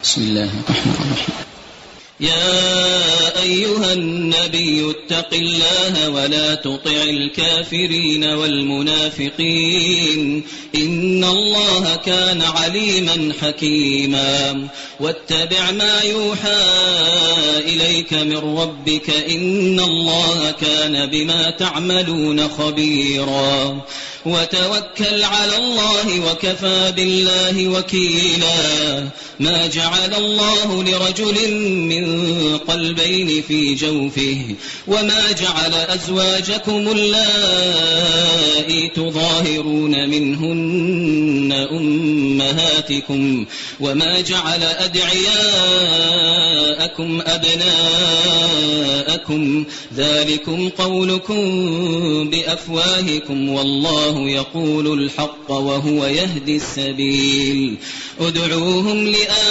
بسم الله الرحمن الرحيم. يا أيها النبي اتق الله ولا تطع الكافرين والمنافقين إن الله كان عليما حكيما واتبع ما يوحى إليك من ربك إن الله كان بما تعملون خبيرا وتوكل على الله وكفى بالله وكيلا ما جعل الله لرجل من قلبين في جوفه وما جعل أزواجكم اللائي تظاهرون منهن أمهاتكم وما جعل أدعياءكم أبناءكم ذلكم قولكم بأفواهكم والله يقول الحق وهو يهدي السبيل ادعوهم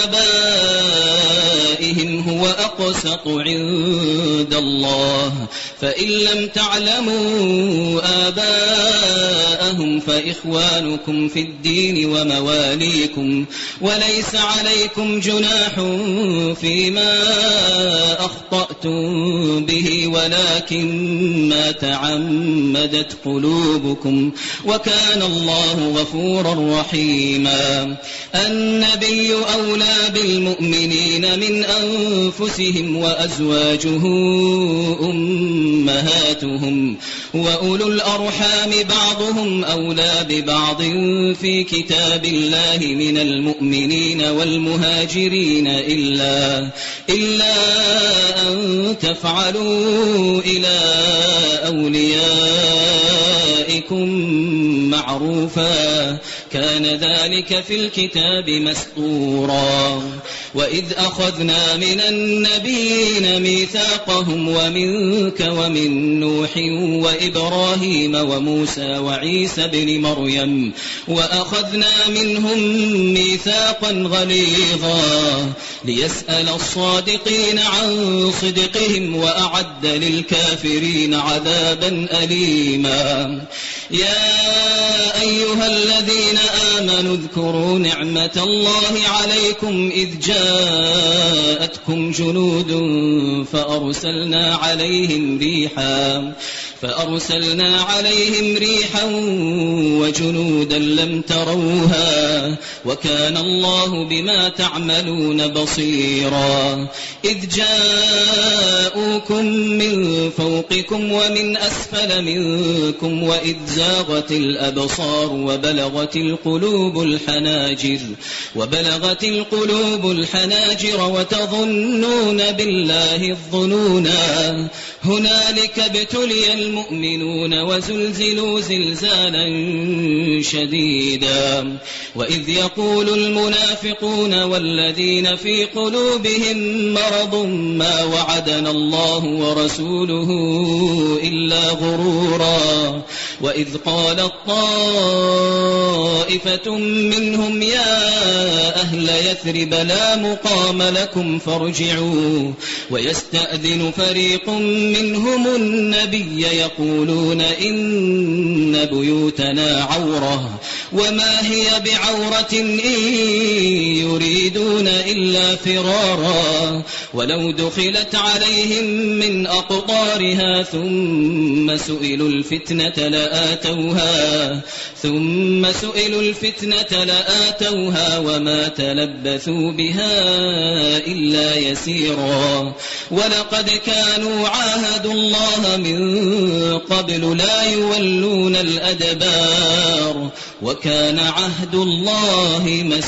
لآبائهم هو أقسط عند الله فإن لم تعلموا آباءهم فإخوانكم في الدين ومواليكم وليس عليكم جناح فيما أخطأتم به ولكن ما تعمدت قلوبكم وكان الله غفورا رحيما النبي أولى بالمؤمنين من أنفسهم وأزواجه أمهاتهم وأولو الأرحام بعضهم أولى ببعض في كتاب الله من المؤمنين والمهاجرين إلا أن تفعلوا إلى أوليائكم معروفا كان ذلك في الكتاب مسطورا وإذ أخذنا من النبيين ميثاقهم ومنك ومن نوح وإبراهيم وموسى وعيسى بن مريم وأخذنا منهم ميثاقا غليظا ليسأل الصادقين عن صدقهم وأعد للكافرين عذابا أليما يا أيها الذين آمنوا اذكروا نعمة الله عليكم إذ جاءتكم جنود فأرسلنا عليهم ريحا وجنودا لم تروها وكان الله بما تعملون بصيرا إذ جاءوكم من فوقكم ومن أسفل منكم وإذ زاغت الأبصار وبلغت القلوب الحناجر وتظنون بالله الظنونا هنالك ابتلي المؤمنون وزلزلوا زلزالا شديدا وإذ يقول المنافقون والذين في قلوبهم مرض ما وعدنا الله ورسوله إلا غرورا وإذ قالت طائفة منهم يا أهل يثرب لا مقام لكم فارجعوا ويستأذن فريق منهم النبي يقولون إن بيوتنا عورة وما هي بعورة إن يريدون إلا فرارا ولو دخلت عليهم من أقطارها ثم سئلوا الفتنة لآتوها وما تلبثوا بها إلا يسيرا ولقد كانوا عاهدوا الله من قبل لا يولون الأدبار وكان عهد الله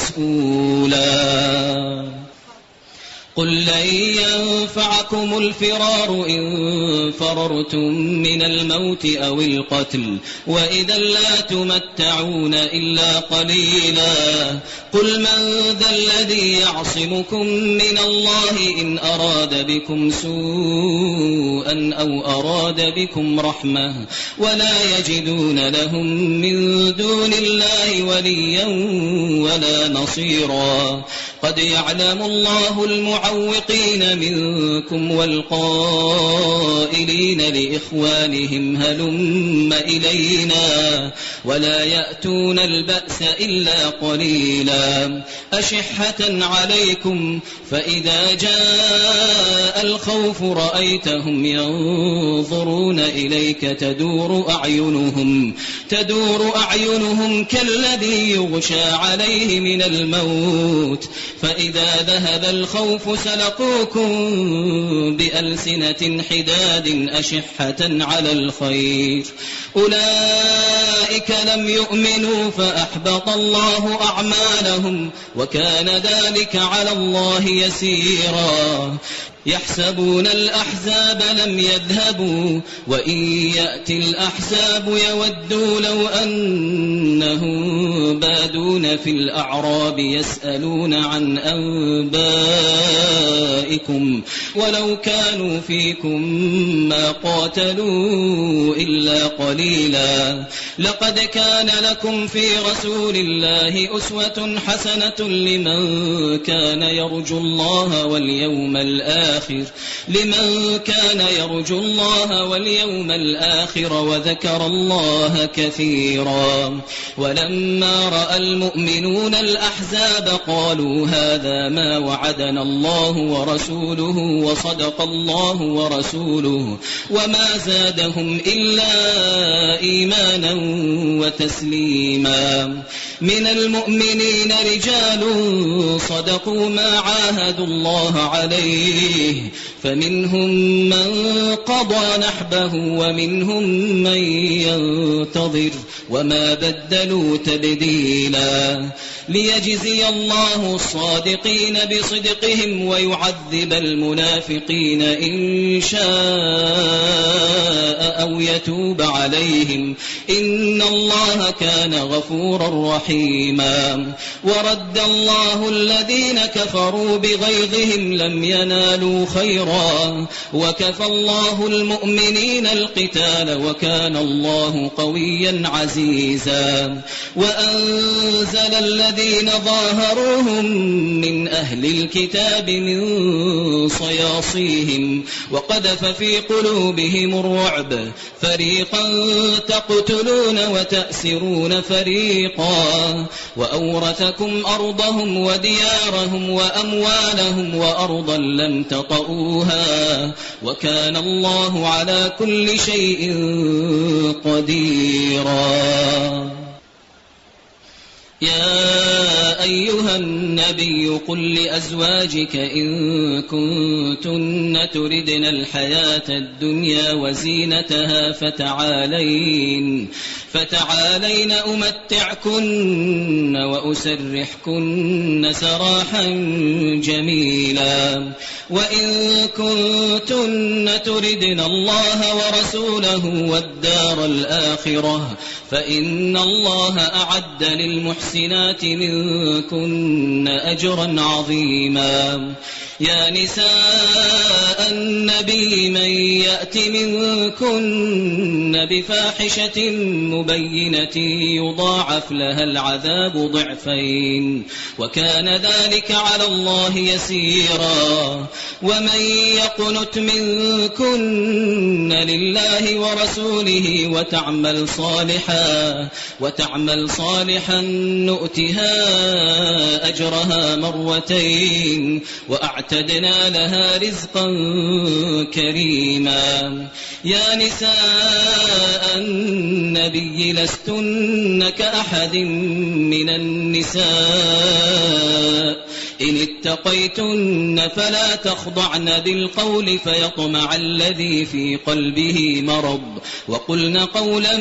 مسؤولا قل لن ينفعكم الفرار إن فررتم من الموت أو القتل وإذا لا تمتعون إلا قليلا قل من ذا الذي يعصمكم من الله إن أراد بكم سوءا أو أراد بكم رحمة ولا يجدون لهم من دون الله وليا ولا نصيرا قد يعلم الله والمعوقين منكم والقائلين لإخوانهم هلم إلينا ولا يأتون البأس إلا قليلا أشحة عليكم فإذا جاء الخوف رأيتهم ينظرون إليك تدور أعينهم كالذي يغشى عليه من الموت فإذا ذهب الخوف سلقوكم بألسنة حداد أشحة على الخير أولئك لم يؤمنوا فأحبط الله أعمالهم وكان ذلك على الله يسيرا يحسبون الأحزاب لم يذهبوا وإن يأتي الأحزاب يودوا لو أنهم بادون في الأعراب يسألون عن أنبائكم ولو كانوا فيكم ما قاتلوا إلا قليلا لقد كان لكم في رسول الله أسوة حسنة لمن كان يرجو الله واليوم الآخر وذكر الله كثيرا ولما رأى المؤمنون الأحزاب قالوا هذا ما وعدنا الله ورسوله وصدق الله ورسوله وما زادهم إلا إيمانا وتسليما من المؤمنين رجال صدقوا ما عاهدوا الله عليه فمنهم من قضى نحبه ومنهم من ينتظر وما بدلوا تبديلا ليجزي الله الصادقين بصدقهم ويعذب المنافقين إن شاء أو يتوب عليهم إن الله كان غفورا رحيما ورد الله الذين كفروا بغيظهم لم ينالوا خيرا وكفى الله المؤمنين القتال وكان الله قويا عزيزا وأنزل الذين ظاهروهم من أهل الكتاب من صياصيهم وقذف في قلوبهم الرعب فريقا تقتلون وتأسرون فريقا وأورثكم أرضهم وديارهم وأموالهم وأرضا لم تطئوها وكان الله على كل شيء قديرا يا أيها النبي قل لأزواجك إن كنتن تردن الحياة الدنيا وزينتها فتعالين أمتعكن وأسرحكن سراحا جميلا وإن كنتن تردن الله ورسوله والدار الآخرة فإن الله أعد للمحسنات منكن أجرا عظيما يا نساء النبي من يأت منكن بفاحشة مبينة يضاعف لها العذاب ضعفين وكان ذلك على الله يسيرا ومن يقنت منكن لله ورسوله وتعمل صالحا نؤتها أجرها مرتين وأعتدنا لها رزقا كريما يا نساء النبي لستن كأحد من النساء إن اتقيتن فلا تخضعن بالقول فيطمع الذي في قلبه مرض وقلن قولا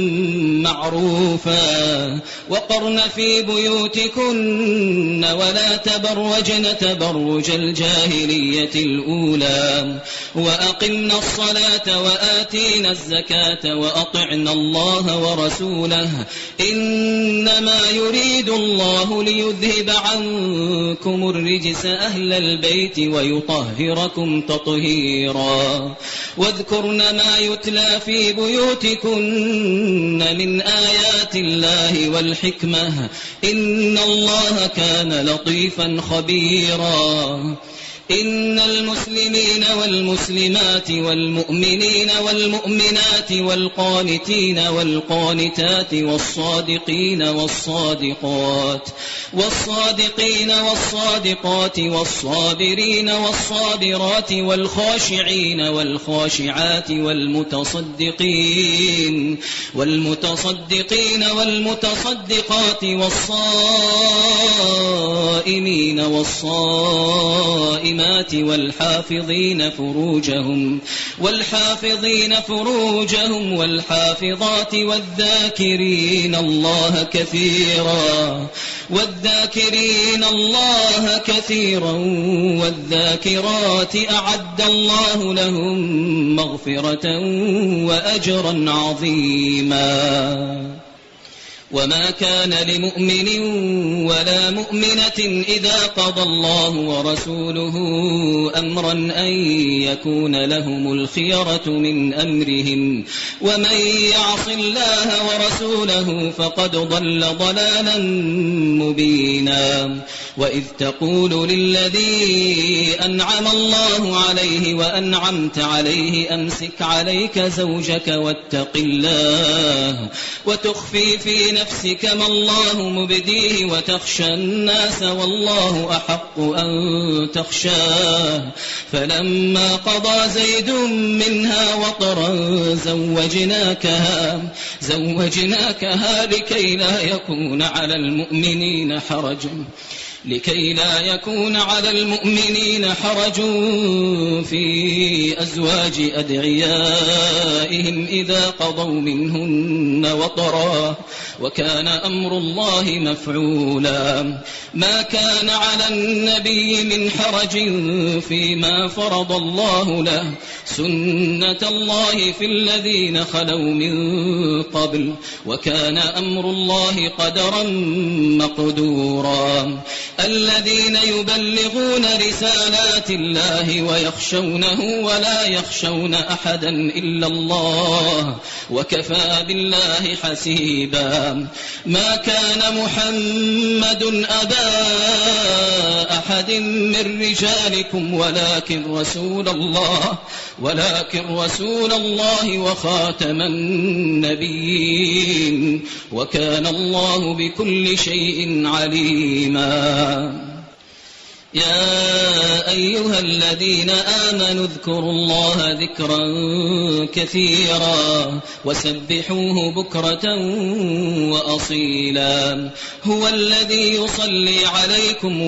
معروفا وقرن في بيوتكن ولا تبرجن تبرج الجاهلية الأولى وأقمنا الصلاة وآتينا الزكاة وأطعنا الله ورسوله إنما يريد الله ليذهب عنكم الرجس أهل البيت ويطهركم تطهيرا واذكرن ما يتلى في بيوتكن من آيات الله والحكمة إن الله كان لطيفا خبيرا إن المسلمين والمسلمات والمؤمنين والمؤمنات والقانتين والقانتات والصادقين والصادقات والصابرين والصابرات والخاشعين والخاشعات والمتصدقين والمتصدقات والصائمين والصائمات والحافظين فروجهم والحافظات والذاكرين الله كثيرا والذاكرات أعد الله لهم مغفرة وأجرا عظيما. وما كان لمؤمن ولا مؤمنة إذا قضى الله ورسوله أمرا أن يكون لهم الخيرة من أمرهم ومن يعص الله ورسوله فقد ضل ضلالا مبينا. وإذ تقول للذي أنعم الله عليه وأنعمت عليه أمسك عليك زوجك واتق الله وتخفي في نفسك ما الله مبديه وتخشى الناس والله أحق أن تخشاه فلما قضى زيد منها وطرا زوجناكها لكي لا يكون على المؤمنين حرج في أزواج أدعيائهم إذا قضوا منهن وطرا وكان أمر الله مفعولا. ما كان على النبي من حرج فيما فرض الله له سنة الله في الذين خلوا من قبل وكان أمر الله قدرا مقدورا. الذين يبلغون رسالات الله ويخشونه ولا يخشون أحدا إلا الله وكفى بالله حسيبا. ما كان محمد أبا أحد من رجالكم ولكن رسول الله وخاتم النبيين وكان الله بكل شيء عليما. يا أيها الذين آمنوا اذكروا الله ذكرا كثيرا وسبحوه بكرة وأصيلا. هو الذي يصلي عليكم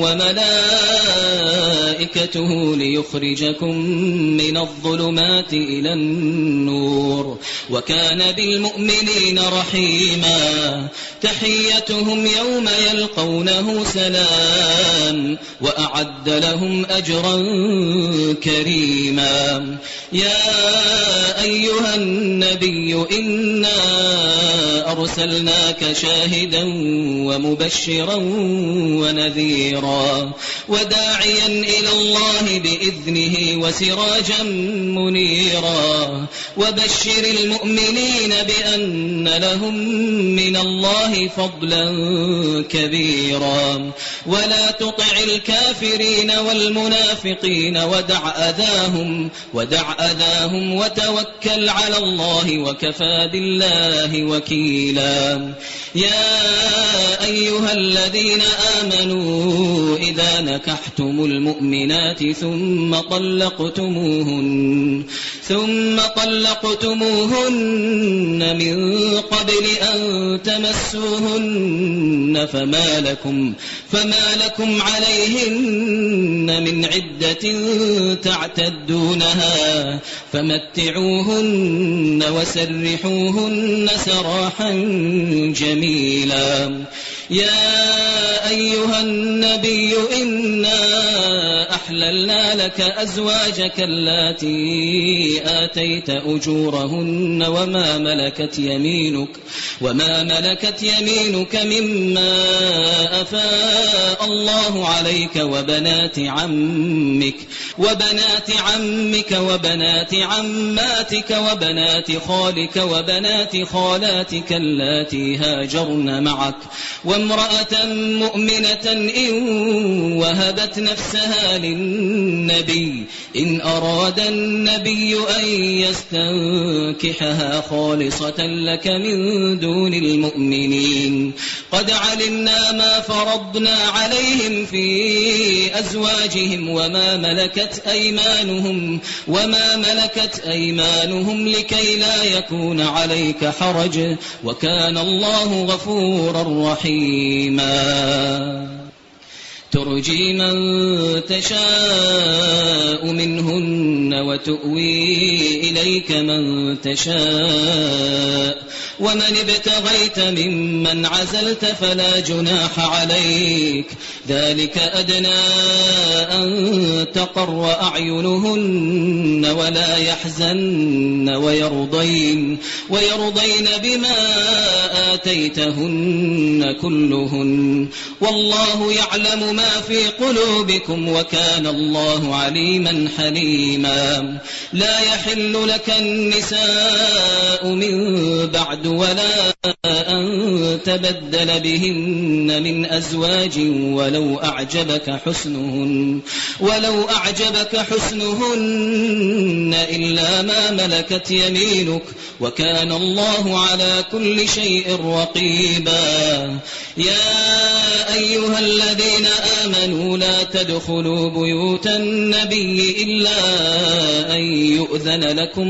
وملائكته ليخرجكم من الظلمات إلى النور وكان بالمؤمنين رحيما. تحيتهم يوم يلقونه سلام وأعد لهم أجرا كريما. يا أيها النبي إنا أرسلناك شاهدا ومبشرا ونذيرا وداعيا إلى الله بإذنه وسراجا منيرا. وبشر المؤمنين بأن لهم من الله فضلا كبيرا. ولا تطع الكافرين والمنافقين ودع أذاهم وتوكل على الله وكفى بالله وكيلا. يا أيها الذين آمنوا إذا نكحتم المؤمنات ثم طلقتموهن من قبل أن تمسوهن فما لكم عليهن من عدة تعتدونها فمتعوهن وسرحوهن سراحا جميلا. يا أيها النبي إنا أحللنا لك أزواجك اللاتي آتيت أجورهن وما ملكت يمينك مما أفاء الله عليك وبنات عمك وبنات عماتك وبنات خالك وبنات خالاتك اللاتي هاجرن معك وامرأة مؤمنة إن وهبت نفسها النبي إن أراد النبي أن يستنكحها خالصة لك من دون المؤمنين قد علمنا ما فرضنا عليهم في أزواجهم وما ملكت أيمانهم لكي لا يكون عليك حرج وكان الله غفورا رحيما ترجي من تشاء منهن وتؤوي إليك من تشاء ومن ابتغيت ممن عزلت فلا جناح عليك ذلك أدنى أن تقر أعينهن ولا يحزن ويرضين بما آتيتهن كلهن والله يعلم ما في قلوبكم وكان الله عليما حليما لا يحل لك النساء من بعد ولا أن تبدل بهن من أزواج ولو أعجبك حسنهن إلا ما ملكت يمينك وكان الله على كل شيء رقيبا يا أيها الذين آمنوا لا تدخلوا بيوت النبي إلا أن يؤذن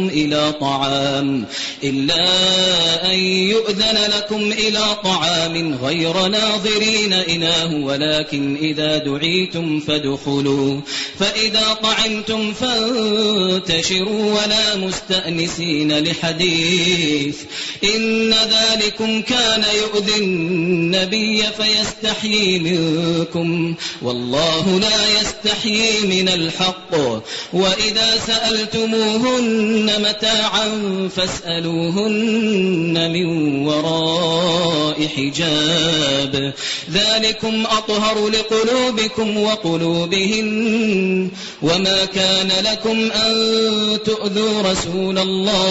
لكم إلى طعام غير ناظرين إناه ولكن إذا دعيتم فادخلوا فإذا طعمتم فانتشروا ولا مستأنسين لحديث إن ذلكم كان يؤذي النبي فيستحيي منكم والله لا يستحيي من الحق وإذا سألتموهن متاعا فاسألوهن من وراء حجاب ذلكم أطهر لقلوبكم وقلوبهن وما كان لكم أن تؤذوا رسول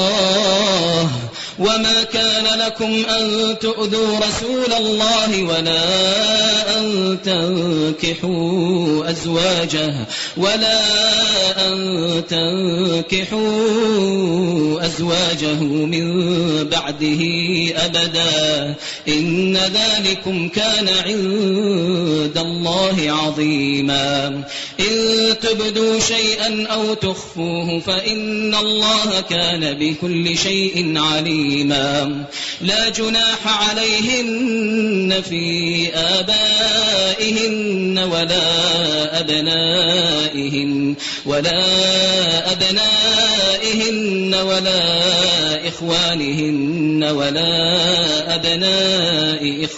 الله ولا أن تنكحوا أزواجه من بعده أبدا إن ذلكم كان عند الله عظيما إن تبدوا شيئا أو تخفوه فإن الله كان بكل شيء عليما لا جناح عليهن في آبائهن ولا أبنائهن ولا إخوانهن ولا أبناء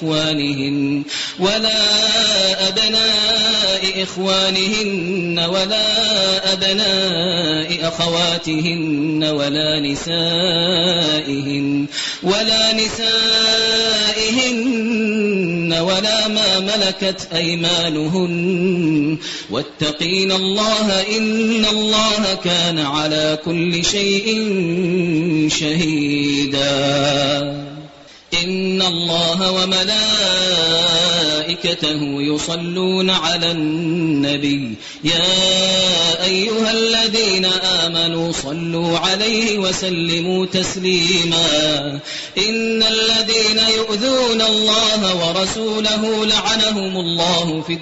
إخوانهن ولا أبناء أخواتهن ولا نسائهن ولا ما ملكت أيمانهن واتقين الله إن الله كان على كل شيء شهيدا إن الله وملائكته يصلون على النبي يا أيها الذين آمنوا صلوا عليه وسلموا تسليما إن الذين يؤذون الله ورسوله لعنهم الله في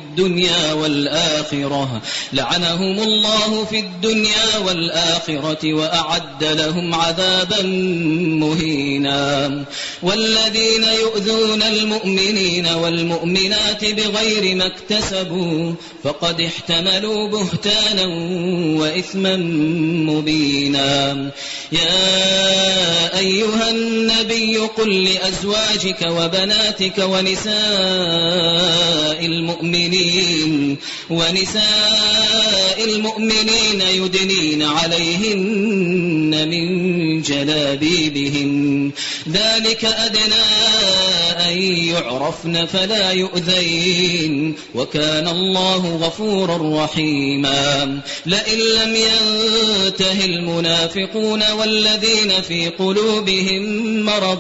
الدنيا والآخرة وأعد لهم عذابا مهينا والذين يؤذون المؤمنين والمؤمنات بغير ما اكتسبوا فقد احتملوا بهتانا وإثما مبينا يا أيها النبي قل لأزواجك وبناتك ونساء المؤمنين يدنين عليهن من جلابيبهن ذلك أدنى أن يعرفن فلا يؤذين وكان الله غفورا رحيما لئن لم ينته المنافقون والذين في قلوبهم مرض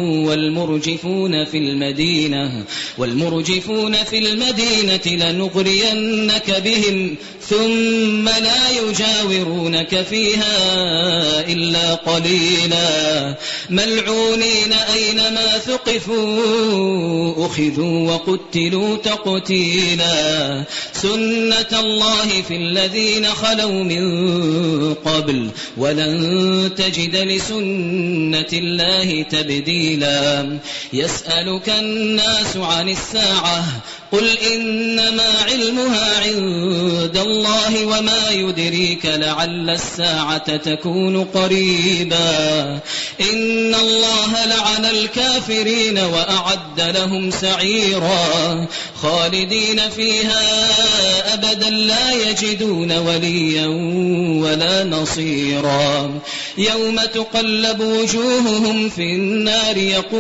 والمرجفون في المدينة لنغرينك بهم ثم لا يجاورونك فيها إلا قليلا ملعونين أينما ثقفوا أخذوا وقتلوا تقتيلا سنة الله في الذين خلوا من قبل ولن تجد لسنة الله تبديلا يسألك الناس عن الساعة قل إنما علمها عند الله وما يدريك لعل الساعة تكون قريبا إن الله لعن الكافرين وأعد لهم سعيرا خالدين فيها أبدا لا يجدون وليا ولا نصيرا يوم تقلب وجوههم في النار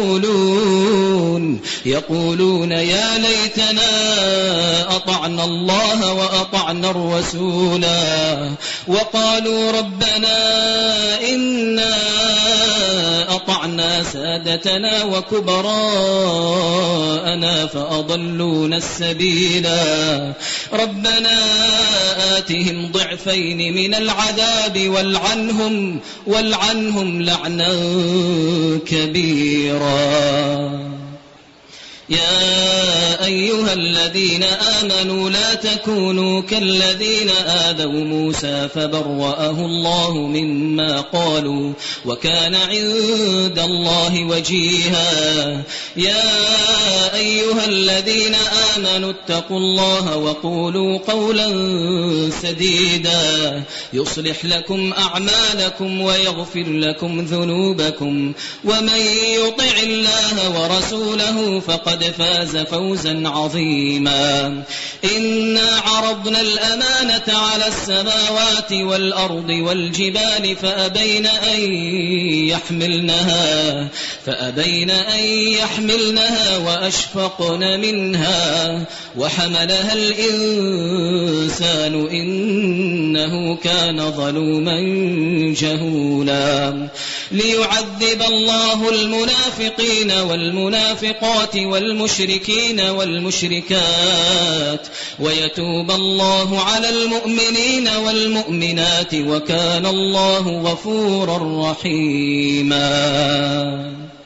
يقولون يا ليتنا أطعنا الله وأطعنا الرسولا وقالوا ربنا إنا أطعنا سادتنا وكبراءنا فأضلونا السبيلا ربنا آتهم ضعفين من العذاب والعنهم لعنا كبيرا يا أيها الذين آمنوا لا تكونوا كالذين آذوا موسى فبرأه الله مما قالوا وكان عند الله وجيها يا أيها الذين آمنوا اتقوا الله وقولوا قولا سديدا يصلح لكم أعمالكم ويغفر لكم ذنوبكم ومن يطع الله ورسوله فقد فاز فوزا عظيما إنا عرضنا الأمانة على السماوات والأرض والجبال فأبين أن يحملنها وأشفقن منها وحملها الإنسان إنه كان ظلوما جهولا ليعذب الله المنافقين والمنافقات والمشركين والمشركات ويتوب الله على المؤمنين والمؤمنات وكان الله غفورا رحيما